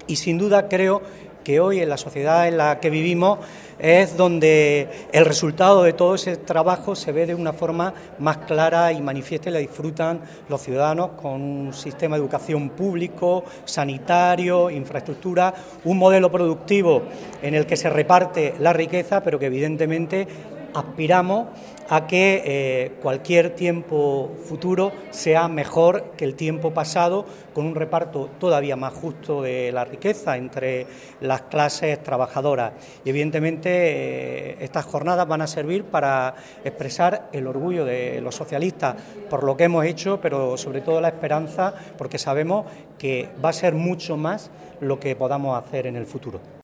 Y sin duda creo que hoy en la sociedad en la que vivimos es donde el resultado de todo ese trabajo se ve de una forma más clara y manifiesta y la disfrutan los ciudadanos con un sistema de educación público, sanitario, infraestructura, un modelo productivo en el que se reparte la riqueza, pero que evidentemente aspiramos a que cualquier tiempo futuro sea mejor que el tiempo pasado, con un reparto todavía más justo de la riqueza entre las clases trabajadoras. Y evidentemente estas jornadas van a servir para expresar el orgullo de los socialistas por lo que hemos hecho, pero sobre todo la esperanza, porque sabemos que va a ser mucho más lo que podamos hacer en el futuro.